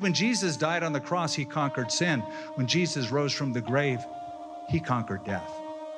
When Jesus died on the cross, he conquered sin. When Jesus rose from the grave, he conquered death.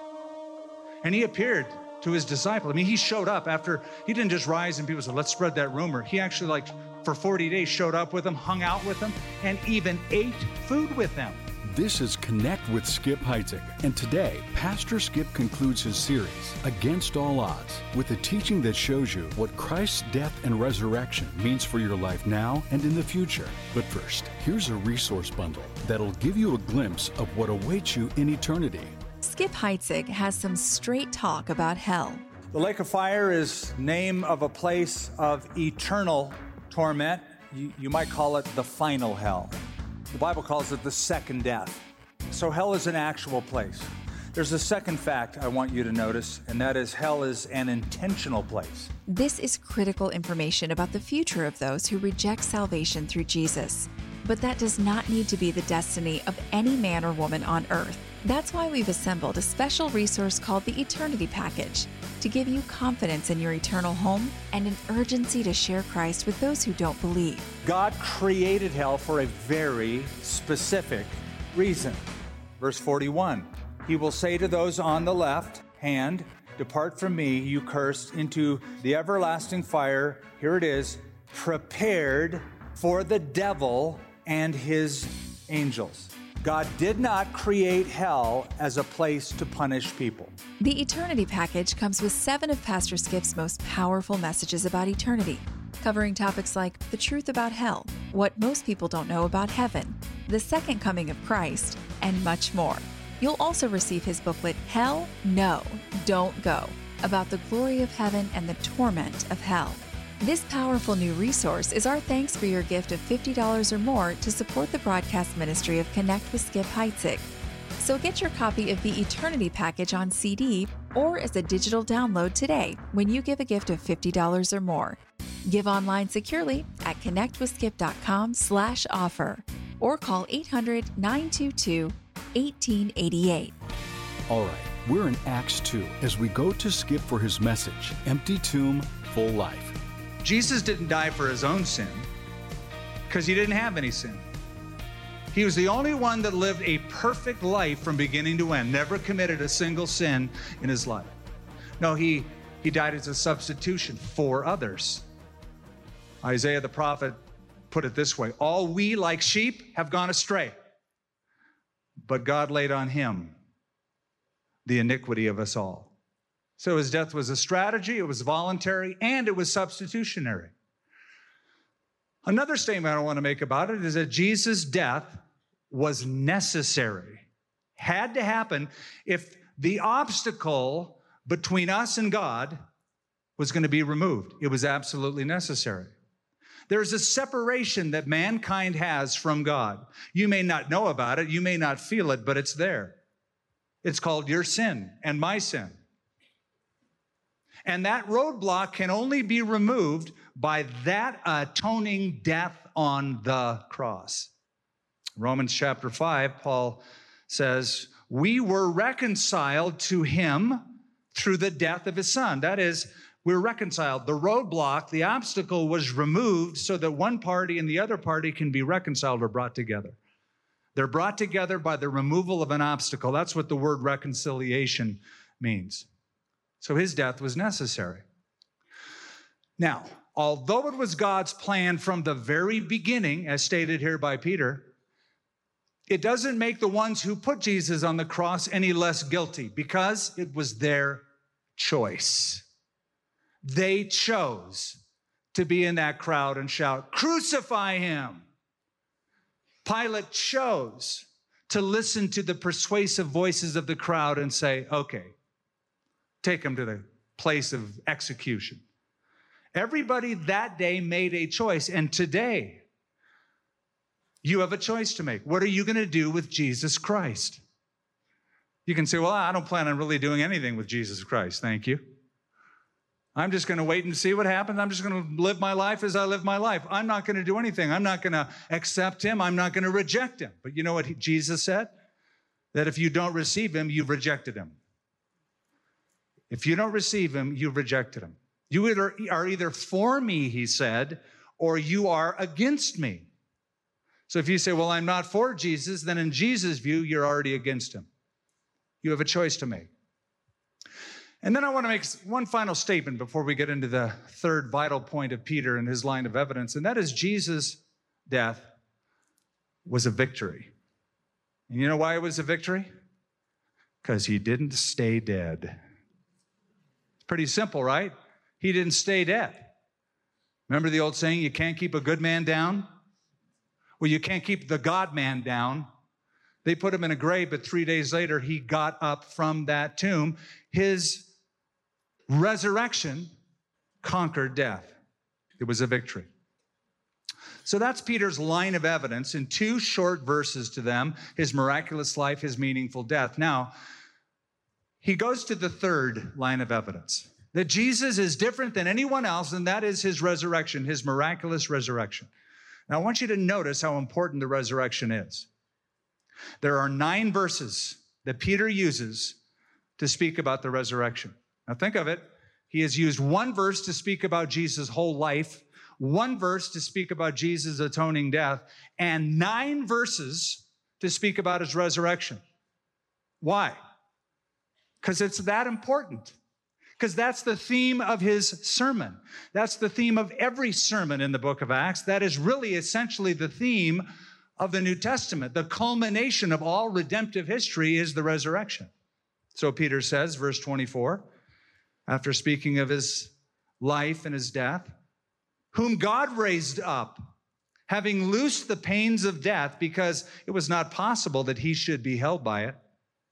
And he appeared to his disciples. I mean, he showed up after, he didn't just rise and people said, let's spread that rumor. He actually for 40 days showed up with them, hung out with them, and even ate food with them. This is Connect with Skip Heitzig, and today, Pastor Skip concludes his series, Against All Odds, with a teaching that shows you what Christ's death and resurrection means for your life now and in the future. But first, here's a resource bundle that'll give you a glimpse of what awaits you in eternity. Skip Heitzig has some straight talk about hell. The lake of fire is name of a place of eternal torment. You might call it the final hell. The Bible calls it the second death. So hell is an actual place. There's a second fact I want you to notice, and that is hell is an intentional place. This is critical information about the future of those who reject salvation through Jesus. But that does not need to be the destiny of any man or woman on earth. That's why we've assembled a special resource called the Eternity Package to give you confidence in your eternal home and an urgency to share Christ with those who don't believe. God created hell for a very specific reason. Verse 41, he will say to those on the left hand, depart from me, you cursed, into the everlasting fire. Here it is, prepared for the devil and his angels. God did not create hell as a place to punish people. The Eternity Package comes with 7 of Pastor Skip's most powerful messages about eternity, covering topics like the truth about hell, what most people don't know about heaven, the second coming of Christ, and much more. You'll also receive his booklet, Hell, No, Don't Go, about the glory of heaven and the torment of hell. This powerful new resource is our thanks for your gift of $50 or more to support the broadcast ministry of Connect with Skip Heitzig. So get your copy of the Eternity Package on CD or as a digital download today when you give a gift of $50 or more. Give online securely at connectwithskip.com/offer or call 800-922-1888. All right, we're in Acts 2 as we go to Skip for his message, Empty Tomb, Full Life. Jesus didn't die for his own sin because he didn't have any sin. He was the only one that lived a perfect life from beginning to end, never committed a single sin in his life. No, he died as a substitution for others. Isaiah the prophet put it this way, all we like sheep have gone astray, but God laid on him the iniquity of us all. So his death was a strategy, it was voluntary, and it was substitutionary. Another statement I want to make about it is that Jesus' death was necessary, had to happen if the obstacle between us and God was going to be removed. It was absolutely necessary. There's a separation that mankind has from God. You may not know about it, you may not feel it, but it's there. It's called your sin and my sin. And that roadblock can only be removed by that atoning death on the cross. Romans chapter 5, Paul says, we were reconciled to him through the death of his son. That is, we're reconciled. The roadblock, the obstacle was removed so that one party and the other party can be reconciled or brought together. They're brought together by the removal of an obstacle. That's what the word reconciliation means. So his death was necessary. Now, although it was God's plan from the very beginning, as stated here by Peter, it doesn't make the ones who put Jesus on the cross any less guilty because it was their choice. They chose to be in that crowd and shout, crucify him. Pilate chose to listen to the persuasive voices of the crowd and say, okay, take him to the place of execution. Everybody that day made a choice, and today you have a choice to make. What are you going to do with Jesus Christ? You can say, well, I don't plan on really doing anything with Jesus Christ, thank you. I'm just going to wait and see what happens. I'm just going to live my life as I live my life. I'm not going to do anything. I'm not going to accept him. I'm not going to reject him. But you know what Jesus said? That if you don't receive him, you've rejected him. If you don't receive him, you've rejected him. You are either for me, he said, or you are against me. So if you say, well, I'm not for Jesus, then in Jesus' view, you're already against him. You have a choice to make. And then I want to make one final statement before we get into the third vital point of Peter and his line of evidence, and that is Jesus' death was a victory. And you know why it was a victory? Because he didn't stay dead. It's pretty simple, right? He didn't stay dead. Remember the old saying, you can't keep a good man down? Well, you can't keep the God-man down. They put him in a grave, but 3 days later, he got up from that tomb. His resurrection conquered death. It was a victory. So that's Peter's line of evidence in 2 short verses to them, his miraculous life, his meaningful death. Now, he goes to the third line of evidence, that Jesus is different than anyone else, and that is his resurrection, his miraculous resurrection. Now, I want you to notice how important the resurrection is. There are 9 verses that Peter uses to speak about the resurrection. Now think of it. He has used 1 verse to speak about Jesus' whole life, 1 verse to speak about Jesus' atoning death, and 9 verses to speak about his resurrection. Why? Because it's that important. Because that's the theme of his sermon. That's the theme of every sermon in the book of Acts. That is really essentially the theme of the New Testament. The culmination of all redemptive history is the resurrection. So Peter says, verse 24, after speaking of his life and his death, whom God raised up, having loosed the pains of death, because it was not possible that he should be held by it.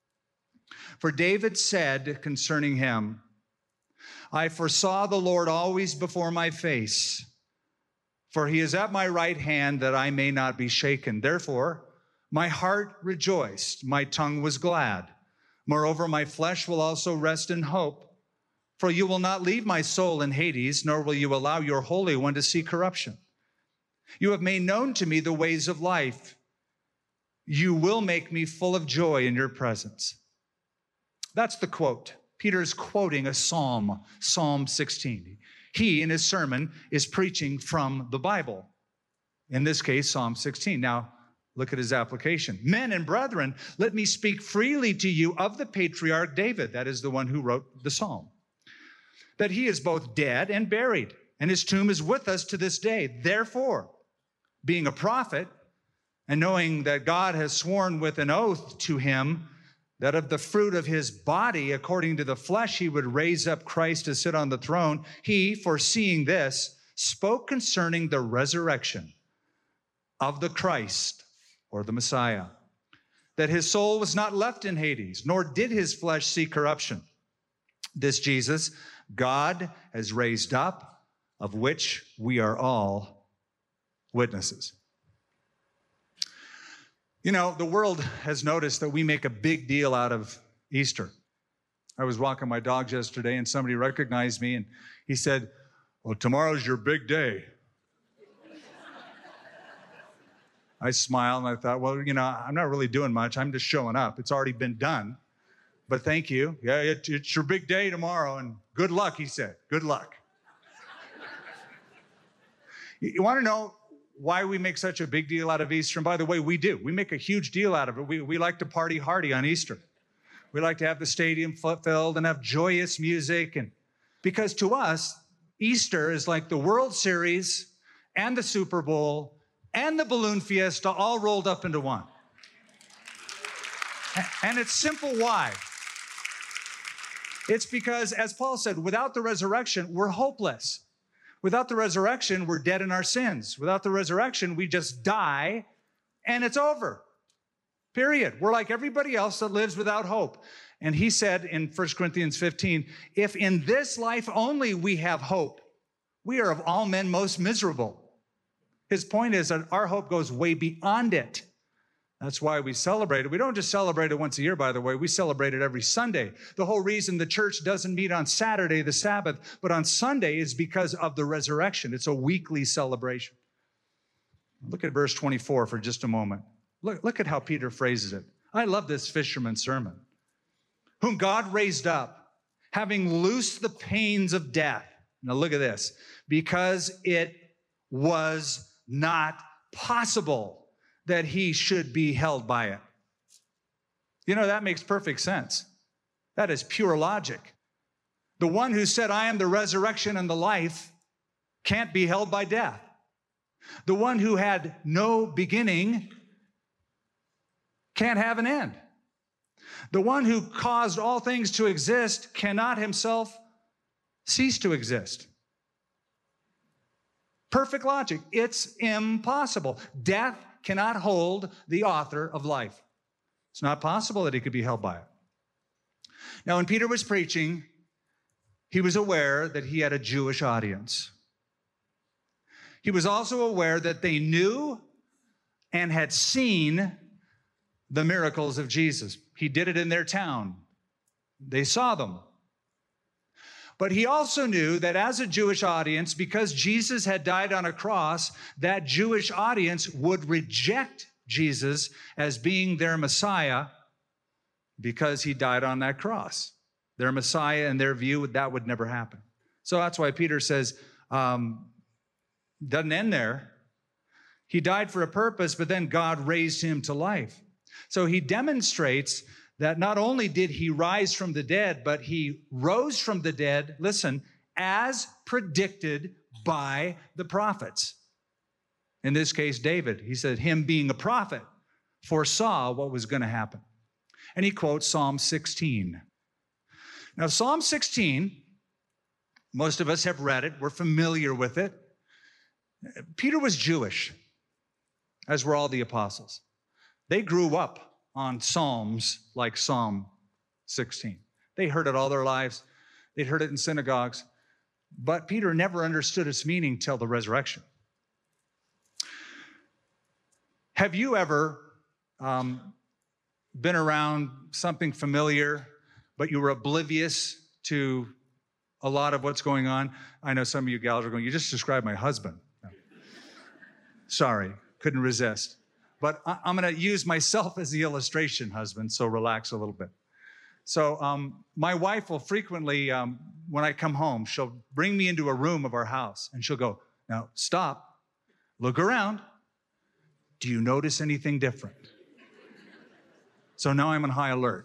For David said concerning him, I foresaw the Lord always before my face, for he is at my right hand that I may not be shaken. Therefore, my heart rejoiced, my tongue was glad. Moreover, my flesh will also rest in hope, for you will not leave my soul in Hades, nor will you allow your Holy One to see corruption. You have made known to me the ways of life. You will make me full of joy in your presence. That's the quote. Peter's quoting a psalm, Psalm 16. He, in his sermon, is preaching from the Bible. In this case, Psalm 16. Now, look at his application. Men and brethren, let me speak freely to you of the patriarch David. That is the one who wrote the psalm. That he is both dead and buried, and his tomb is with us to this day. Therefore, being a prophet, and knowing that God has sworn with an oath to him that of the fruit of his body, according to the flesh, he would raise up Christ to sit on the throne, he, foreseeing this, spoke concerning the resurrection of the Christ, or the Messiah, that his soul was not left in Hades, nor did his flesh see corruption. This Jesus God has raised up, of which we are all witnesses. You know, the world has noticed that we make a big deal out of Easter. I was walking my dogs yesterday and somebody recognized me and he said, well, tomorrow's your big day. I smiled and I thought, well, you know, I'm not really doing much. I'm just showing up. It's already been done. But thank you. Yeah, it's your big day tomorrow and good luck, he said. Good luck. You want to know why we make such a big deal out of Easter? And by the way, we do. We make a huge deal out of it. We like to party hardy on Easter. We like to have the stadium filled and have joyous music. And because to us, Easter is like the World Series and the Super Bowl and the balloon fiesta all rolled up into one. And it's simple why. It's because, as Paul said, without the resurrection, we're hopeless. Without the resurrection, we're dead in our sins. Without the resurrection, we just die and it's over. Period. We're like everybody else that lives without hope. And he said in 1 Corinthians 15, if in this life only we have hope, we are of all men most miserable. His point is that our hope goes way beyond it. That's why we celebrate it. We don't just celebrate it once a year, by the way. We celebrate it every Sunday. The whole reason the church doesn't meet on Saturday, the Sabbath, but on Sunday is because of the resurrection. It's a weekly celebration. Look at verse 24 for just a moment. Look at how Peter phrases it. I love this fisherman's sermon. Whom God raised up, having loosed the pains of death. Now look at this. Because it was not possible that he should be held by it. You know, that makes perfect sense. That is pure logic. The one who said, I am the resurrection and the life, can't be held by death. The one who had no beginning can't have an end. The one who caused all things to exist cannot himself cease to exist. Perfect logic. It's impossible. Death cannot hold the author of life. It's not possible that he could be held by it. Now, when Peter was preaching, he was aware that he had a Jewish audience. He was also aware that they knew and had seen the miracles of Jesus. He did it in their town. They saw them. But he also knew that as a Jewish audience, because Jesus had died on a cross, that Jewish audience would reject Jesus as being their Messiah because he died on that cross. Their Messiah, in their view, that would never happen. So that's why Peter says, doesn't end there. He died for a purpose, but then God raised him to life. So he demonstrates that not only did he rise from the dead, but he rose from the dead, listen, as predicted by the prophets. In this case, David, he said, him being a prophet foresaw what was going to happen. And he quotes Psalm 16. Now, Psalm 16, most of us have read it. We're familiar with it. Peter was Jewish, as were all the apostles. They grew up on Psalms like Psalm 16. They heard it all their lives. They'd heard it in synagogues. But Peter never understood its meaning till the resurrection. Have you ever been around something familiar, but you were oblivious to a lot of what's going on? I know some of you gals are going, you just described my husband. No. Sorry, couldn't resist. But I'm going to use myself as the illustration, husband, so relax a little bit. So my wife will frequently, when I come home, she'll bring me into a room of our house, and she'll go, now, stop, look around. Do you notice anything different? So now I'm on high alert.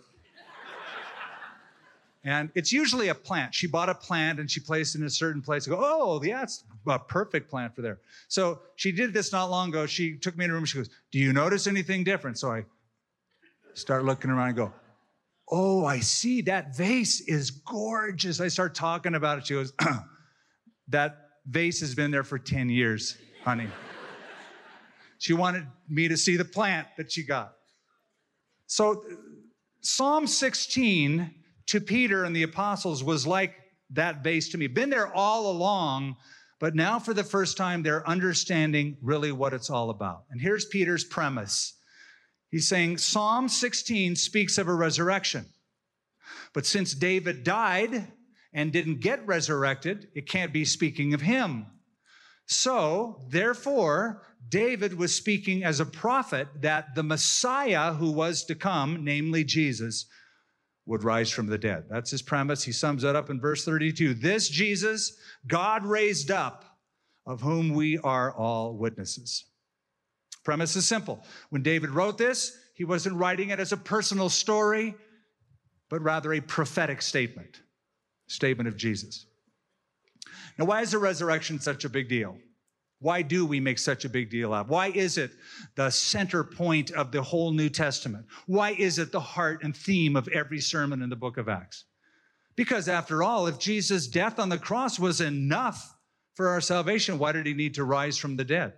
And it's usually a plant. She bought a plant and she placed it in a certain place. I go, oh, yeah, it's a perfect plant for there. So she did this not long ago. She took me in a room. She goes, do you notice anything different? So I start looking around and go, oh, I see. That vase is gorgeous. I start talking about it. She goes, that vase has been there for 10 years, honey. She wanted me to see the plant that she got. So Psalm 16 to Peter and the apostles was like that vase to me. Been there all along, but now for the first time, they're understanding really what it's all about. And here's Peter's premise. He's saying Psalm 16 speaks of a resurrection. But since David died and didn't get resurrected, it can't be speaking of him. So, therefore, David was speaking as a prophet that the Messiah who was to come, namely Jesus, would rise from the dead. That's his premise. He sums it up in verse 32. This Jesus, God raised up, of whom we are all witnesses. Premise is simple. When David wrote this, he wasn't writing it as a personal story, but rather a prophetic statement of Jesus. Now, why is the resurrection such a big deal? Why do we make such a big deal out of it? Why is it the center point of the whole New Testament? Why is it the heart and theme of every sermon in the book of Acts? Because after all, if Jesus' death on the cross was enough for our salvation, why did he need to rise from the dead?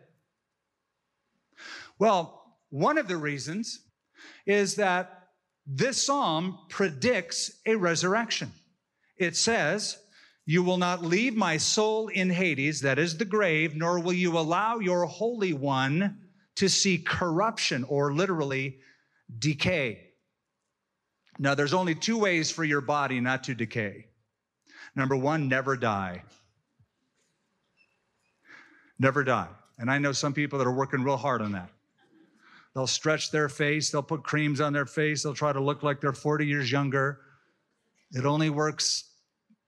Well, one of the reasons is that this psalm predicts a resurrection. It says, you will not leave my soul in Hades, that is the grave, nor will you allow your Holy One to see corruption, or literally decay. Now, there's only two ways for your body not to decay. Number one, never die. Never die. And I know some people that are working real hard on that. They'll stretch their face. They'll put creams on their face. They'll try to look like they're 40 years younger. It only works,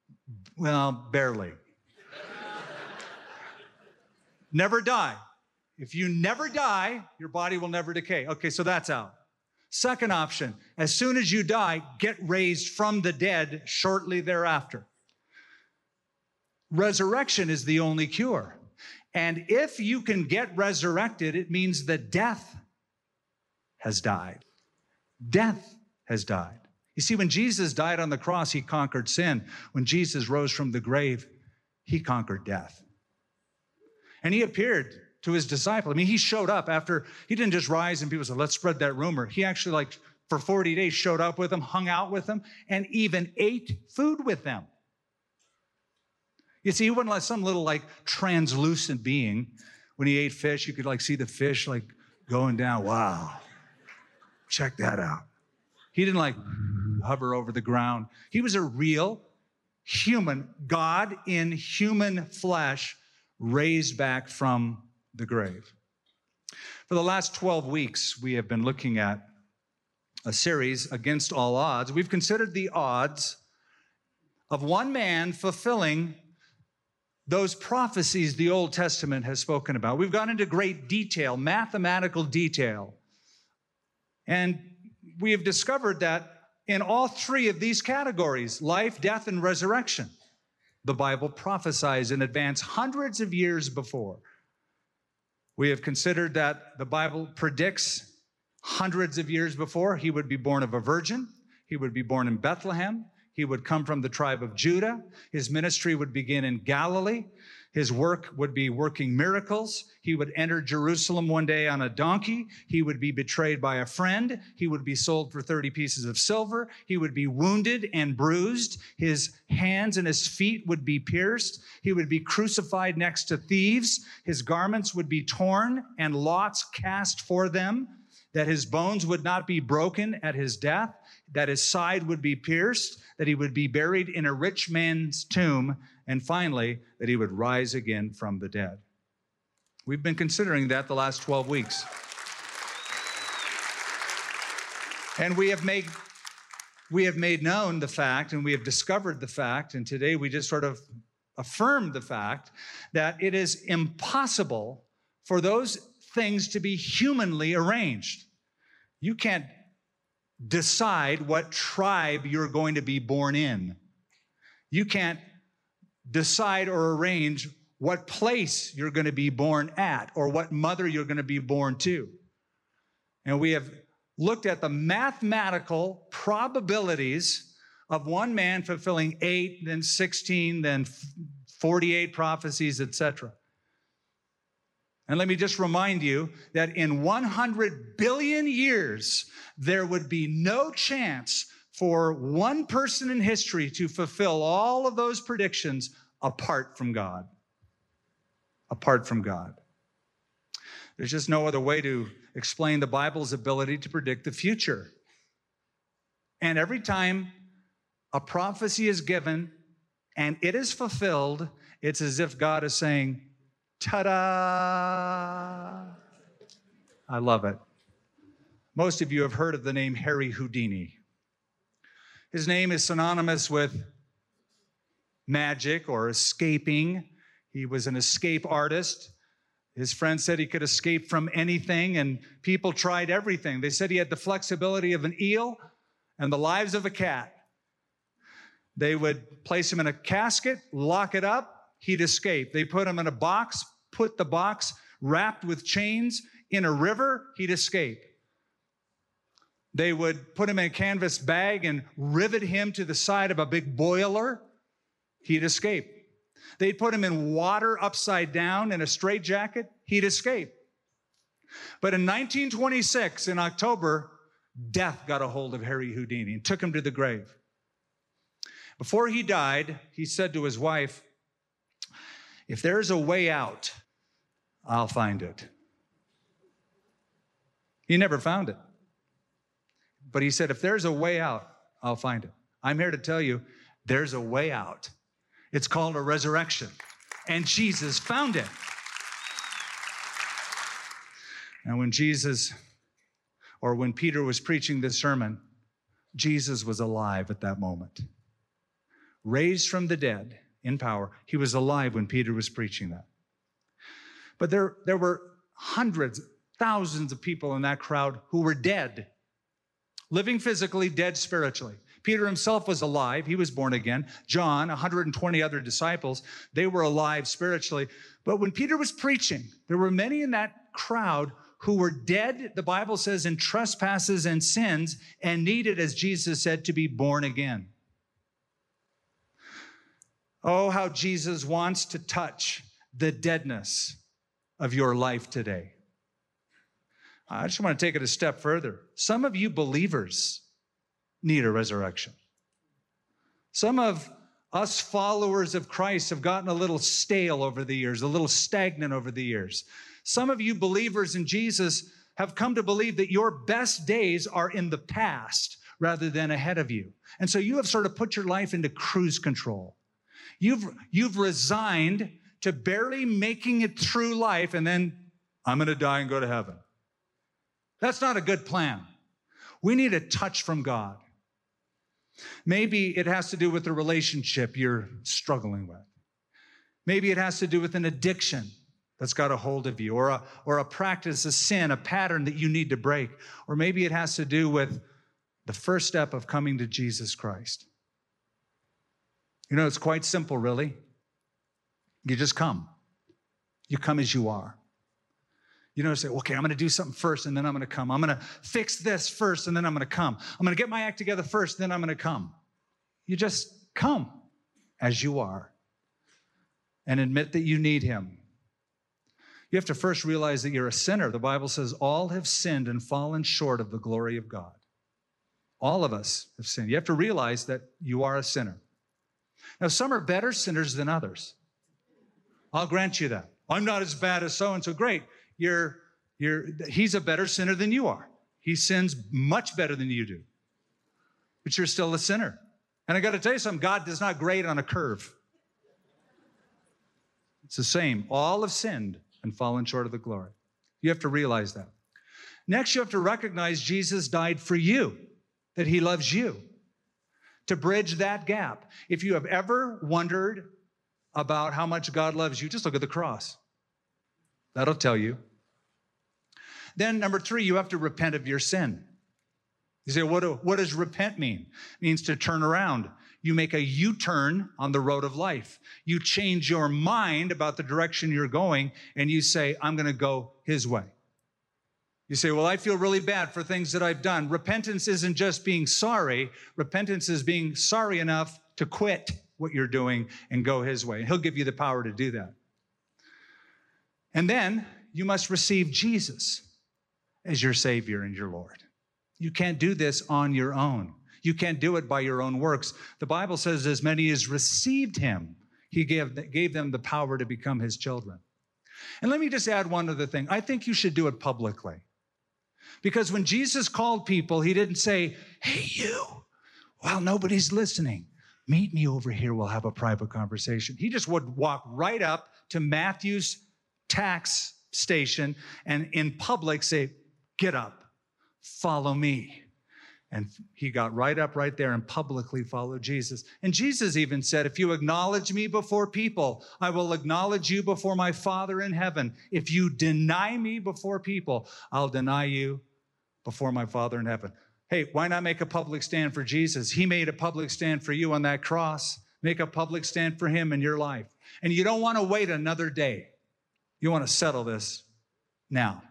well, barely. Never die. If you never die, your body will never decay. Okay, so that's out. Second option, as soon as you die, get raised from the dead shortly thereafter. Resurrection is the only cure. And if you can get resurrected, it means that death has died. Death has died. You see, when Jesus died on the cross, he conquered sin. When Jesus rose from the grave, he conquered death. And he appeared to his disciple. I mean, he showed up after, he didn't just rise and people said, let's spread that rumor. He actually, for 40 days, showed up with them, hung out with them, and even ate food with them. You see, he wasn't like some little, translucent being. When he ate fish, you could, see the fish, going down. Wow. Check that out. He didn't, hover over the ground. He was a real human, God in human flesh, raised back from the grave. For the last 12 weeks, we have been looking at a series, Against All Odds. We've considered the odds of one man fulfilling those prophecies the Old Testament has spoken about. We've gone into great detail, mathematical detail. And we have discovered that in all three of these categories, life, death, and resurrection, the Bible prophesies in advance hundreds of years before. We have considered that the Bible predicts hundreds of years before he would be born of a virgin. He would be born in Bethlehem. He would come from the tribe of Judah. His ministry would begin in Galilee. His work would be working miracles. He would enter Jerusalem one day on a donkey. He would be betrayed by a friend. He would be sold for 30 pieces of silver. He would be wounded and bruised. His hands and his feet would be pierced. He would be crucified next to thieves. His garments would be torn and lots cast for them, that his bones would not be broken at his death, that his side would be pierced, that he would be buried in a rich man's tomb, and finally, that he would rise again from the dead. We've been considering that the last 12 weeks. And we have made known the fact, and we have discovered the fact, and today we just sort of affirmed the fact that it is impossible for those things to be humanly arranged. You can't decide what tribe you're going to be born in. You can't decide or arrange what place you're going to be born at or what mother you're going to be born to. And we have looked at the mathematical probabilities of one man fulfilling 8, then 16, then 48 prophecies, etc. And let me just remind you that in 100 billion years, there would be no chance for one person in history to fulfill all of those predictions apart from God. Apart from God. There's just no other way to explain the Bible's ability to predict the future. And every time a prophecy is given and it is fulfilled, it's as if God is saying, ta-da! I love it. Most of you have heard of the name Harry Houdini. His name is synonymous with magic or escaping. He was an escape artist. His friends said he could escape from anything, and people tried everything. They said he had the flexibility of an eel and the lives of a cat. They would place him in a casket, lock it up, he'd escape. They put him in a box, put the box wrapped with chains in a river, he'd escape. They would put him in a canvas bag and rivet him to the side of a big boiler, he'd escape. They'd put him in water upside down in a straitjacket, he'd escape. But in 1926, in October, death got a hold of Harry Houdini and took him to the grave. Before he died, he said to his wife, "If there's a way out, I'll find it." He never found it. But he said, if there's a way out, I'll find it. I'm here to tell you, there's a way out. It's called a resurrection. And Jesus found it. And when Peter was preaching this sermon, Jesus was alive at that moment. Raised from the dead in power. He was alive when Peter was preaching that. But there were hundreds, thousands of people in that crowd who were dead, living physically, dead spiritually. Peter himself was alive. He was born again. John, 120 other disciples, they were alive spiritually. But when Peter was preaching, there were many in that crowd who were dead, the Bible says, in trespasses and sins, and needed, as Jesus said, to be born again. Oh, how Jesus wants to touch the deadness of your life today. I just want to take it a step further. Some of you believers need a resurrection. Some of us followers of Christ have gotten a little stale over the years, a little stagnant over the years. Some of you believers in Jesus have come to believe that your best days are in the past rather than ahead of you. And so you have sort of put your life into cruise control. You've resigned to barely making it through life, and then I'm going to die and go to heaven. That's not a good plan. We need a touch from God. Maybe it has to do with the relationship you're struggling with. Maybe it has to do with an addiction that's got a hold of you, or a practice, a sin, a pattern that you need to break. Or maybe it has to do with the first step of coming to Jesus Christ. You know, it's quite simple, really. You just come. You come as you are. You don't say, okay, I'm going to do something first, and then I'm going to come. I'm going to fix this first, and then I'm going to come. I'm going to get my act together first, then I'm going to come. You just come as you are and admit that you need him. You have to first realize that you're a sinner. The Bible says all have sinned and fallen short of the glory of God. All of us have sinned. You have to realize that you are a sinner. Now, some are better sinners than others. I'll grant you that. I'm not as bad as so-and-so. Great. He's a better sinner than you are. He sins much better than you do. But you're still a sinner. And I got to tell you something, God does not grade on a curve. It's the same. All have sinned and fallen short of the glory. You have to realize that. Next, you have to recognize Jesus died for you, that he loves you, to bridge that gap. If you have ever wondered about how much God loves you, just look at the cross. That'll tell you. Then number 3, you have to repent of your sin. You say, what does repent mean? It means to turn around. You make a U-turn on the road of life. You change your mind about the direction you're going, and you say, I'm going to go his way. You say, well, I feel really bad for things that I've done. Repentance isn't just being sorry. Repentance is being sorry enough to quit what you're doing and go his way. And he'll give you the power to do that. And then you must receive Jesus as your Savior and your Lord. You can't do this on your own. You can't do it by your own works. The Bible says as many as received him, he gave them the power to become his children. And let me just add one other thing. I think you should do it publicly. Because when Jesus called people, he didn't say, hey, you, while nobody's listening, meet me over here, we'll have a private conversation. He just would walk right up to Matthew's tax station and in public say, get up, follow me. And he got right up right there and publicly followed Jesus. And Jesus even said, if you acknowledge me before people, I will acknowledge you before my Father in heaven. If you deny me before people, I'll deny you before my Father in heaven. Hey, why not make a public stand for Jesus? He made a public stand for you on that cross. Make a public stand for him in your life. And you don't want to wait another day. You want to settle this now.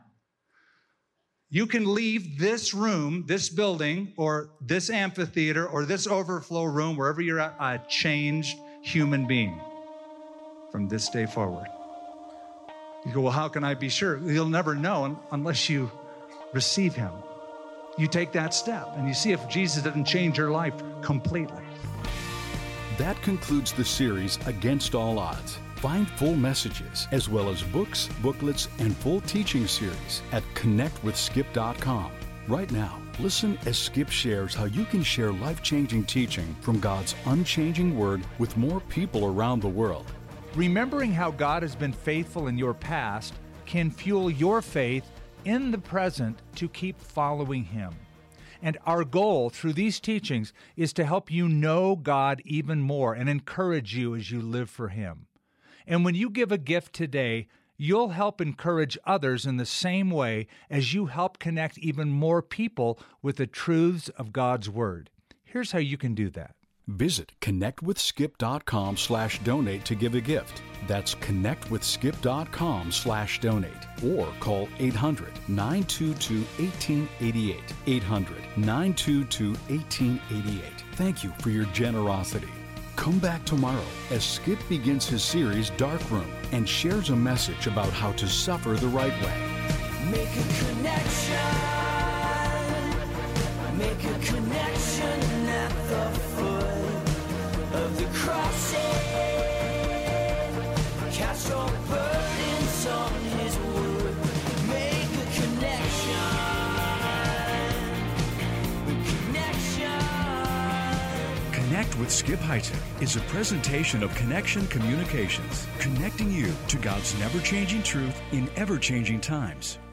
You can leave this room, this building, or this amphitheater, or this overflow room, wherever you're at, a changed human being from this day forward. You go, well, how can I be sure? You'll never know unless you receive him. You take that step, and you see if Jesus doesn't change your life completely. That concludes the series Against All Odds. Find full messages, as well as books, booklets, and full teaching series at connectwithskip.com. Right now, listen as Skip shares how you can share life-changing teaching from God's unchanging Word with more people around the world. Remembering how God has been faithful in your past can fuel your faith in the present to keep following him. And our goal through these teachings is to help you know God even more and encourage you as you live for him. And when you give a gift today, you'll help encourage others in the same way as you help connect even more people with the truths of God's Word. Here's how you can do that. Visit connectwithskip.com/donate to give a gift. That's connectwithskip.com/donate or call 800-922-1888. 800-922-1888. Thank you for your generosity. Come back tomorrow as Skip begins his series Dark Room and shares a message about how to suffer the right way. Make a connection. Make a connection at the foot of the cross. Cast your burdens on His wood. Make a connection. Connect with Skip Heitzig is a presentation of Connection Communications, connecting you to God's never-changing truth in ever-changing times.